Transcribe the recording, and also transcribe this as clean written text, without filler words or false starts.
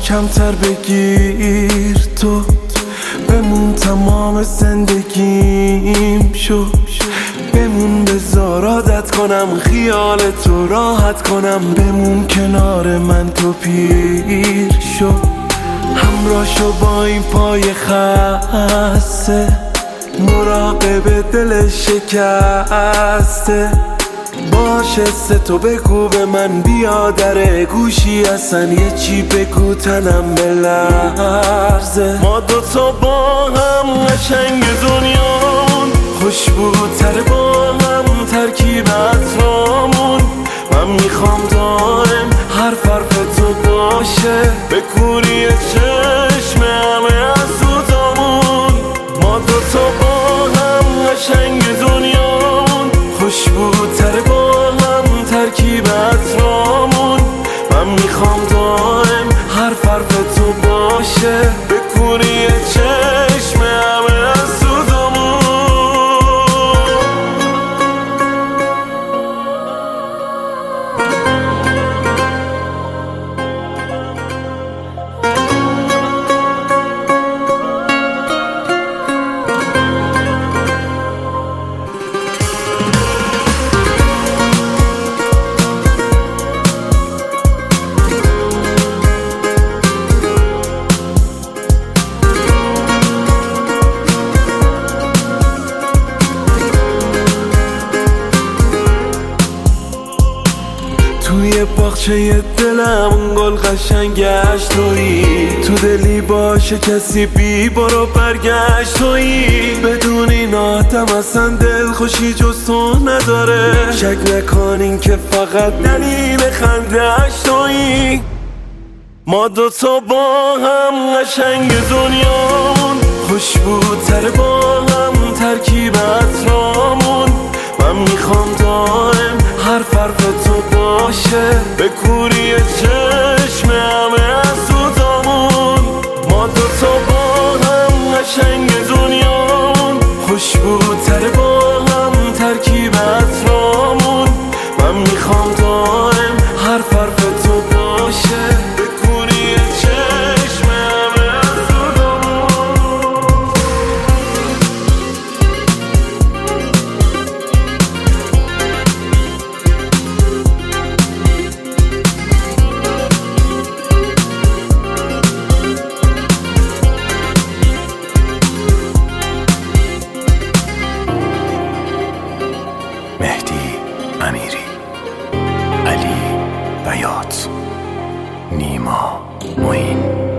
محکم‌تر بگیر تو، بمون تمام زندگیم شو، بمون بذار عادت کنم خیال تو راحت کنم، بمون کنار من تو پیر شو، همراه شو با این پای خسته، مراقب دل شکسته، باشه تو بگو به من بیا در گوشی اصلا یه چی بگو تنم بلرزه. ما دوتا با هم قشنگ دنیامون، خوشبوتر با هم ترکیب عطرامون، من میخوام دائم حرف تو باشه به کوری چشم همه از سودامون. ما دوتا با هم قشنگ دنیامون، خوشبوتر با هم ترکیب عطرامون، من میخوام دائم حرف تو باشه به کوری چشم همه از سودامون. توی باغچه دلم گل قشنگش تویی، تو دلی باشه کسی بی برو برگشت تویی، بدون این آدم اصلا دل خوشی جز تو نداره، شک نکنین که فقط دلیل خنده‌اش تویی. ما دوتا با هم قشنگ دنیامون، خوشبوتر با هم ترکیب عطرامون، من میخوام دائم حرف تو باشه به کوری چشم همه از سودامون. ما دوتا با هم قشنگ دنیامون، خوشبوتر با هم ترکیب عطرامون، من میخوام دائم حرف تو باشه به کوری چشم همه از سودامون. مهدی امیری، علی بیات، نیما معین.